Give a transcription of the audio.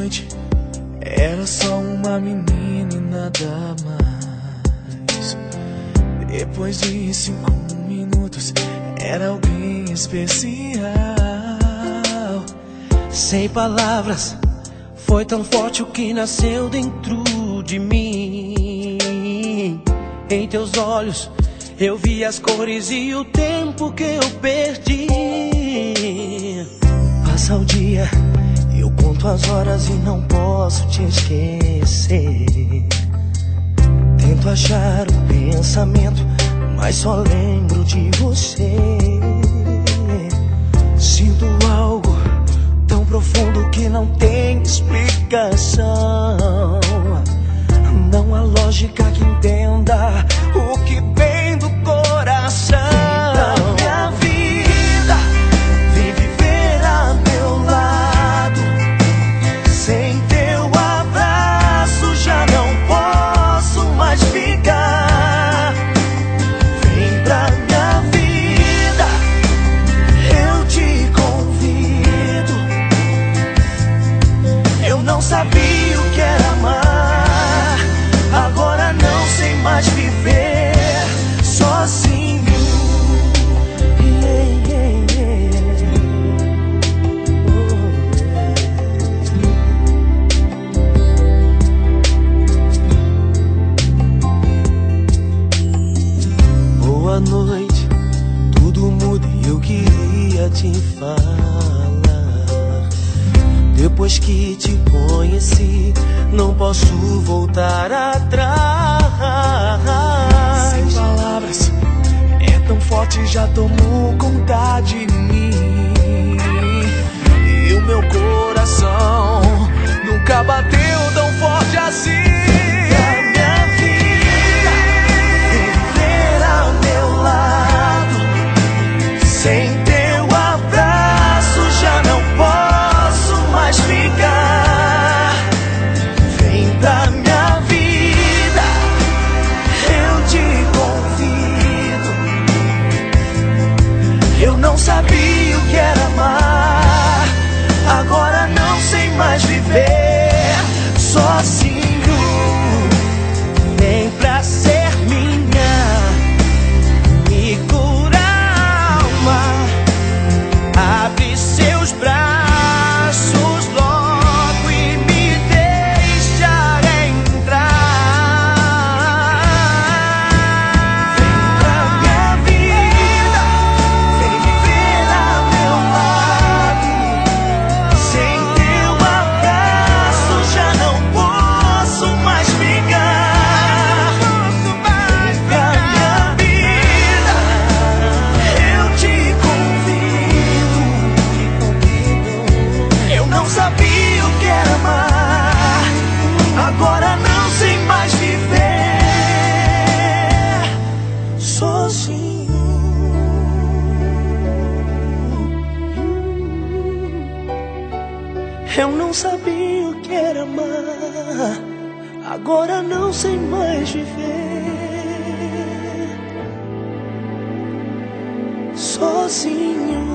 noite era só uma menina e nada mais. Depois de 5 minutos era alguém especial. Sem palavras, foi tão forte o que nasceu dentro de mim. Em teus olhos eu vi as cores e o tempo que eu perdi. Passa o dia, eu conto as horas e não posso te esquecer. Tento achar o pensamento, mas só lembro de você. Sinto algo tão profundo que não tem explicação. Não há lógica que entenda o que vem do coração. Da minha vida, vem viver a meu lado. Sem teu abraço já não posso mais ficar. Vem pra minha vida, eu te convido. Eu não sabia o que era amar, agora não sei mais viver sozinho. Boa noite, tudo muda e eu queria te falar. Depois que te conheci, não posso voltar atrás. Sem palavras, é tão forte, já tomou conta de mim. E o meu coração nunca bateu tão forte assim. Da minha vida, vem viver ao meu lado. Sem teu abraço já não posso mais ficar. Vem pra minha vida, eu te convido. Eu não sabia o que era amar, agora não sei mais viver sozinho. Vem pra ser minha, me cura a alma. Abre seus braços logo e me deixa entrar. Vem pra minha vida, vem viver ao meu lado. Sem teu abraço já não posso mais ficar. Vem pra minha vida, eu te convido. Eu não sabia o que era amar, agora não sei mais viver sozinho. Eu não sabia o que era amar, agora não sei mais viver sozinho.